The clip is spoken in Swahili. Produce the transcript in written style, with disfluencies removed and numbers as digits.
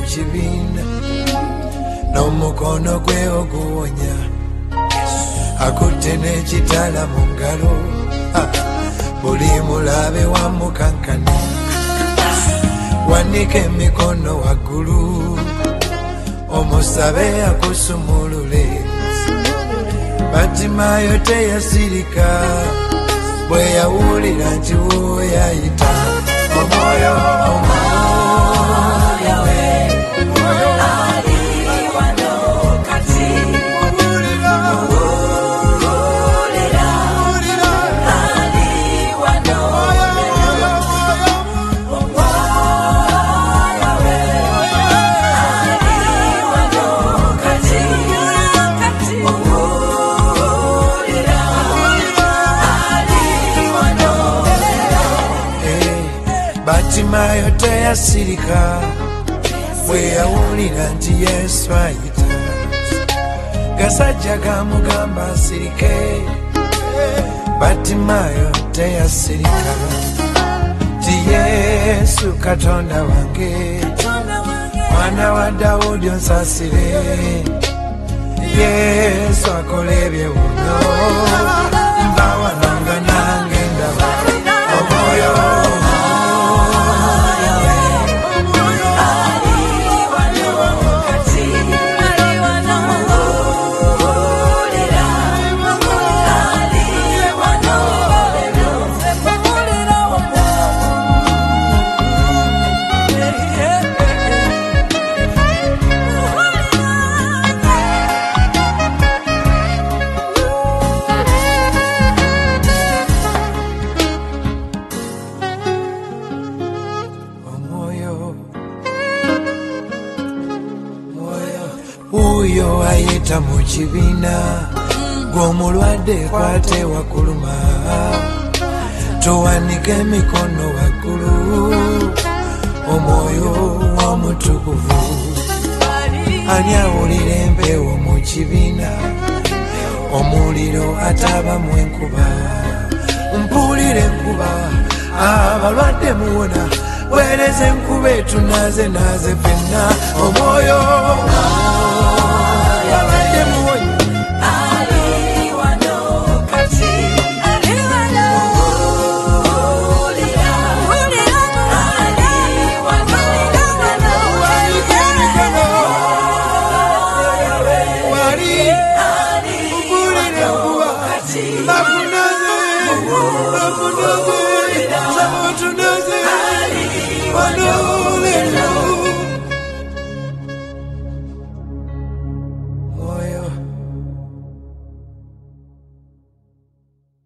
kibiina n'omukono gwe oguwonya akutte n'ekitala mu ngalo buli mulabe wamukankana wanika emikono waggulu omusabe akusumulule Batimayo teyasirika bwe yawulira nti woyayita omwoyo we ali wano kati owulira ali wano omwoyo we ali wano kati owulira ali wano Batimayo teyasirika bwe yawulira nti Yesu ayita gasajja gamugamba asirike Batimayo teyasirika ti Yesu Katonda wange mwana wa Dawudi onsasire Yesu akola ebyewuunyo mba wano nga nange ndaba omwoyo uyo ayita mu kibiina gw'omulwadde kwate wakuluma towanika emikono waggulu omwoyo w'omutukuvu ani awulira empewo mu kibiina omuliro atabamu enkuba mpulira enkuba abalwadde muwona weereza enkuba etunaze naze fenna omwoyo Nakunaze,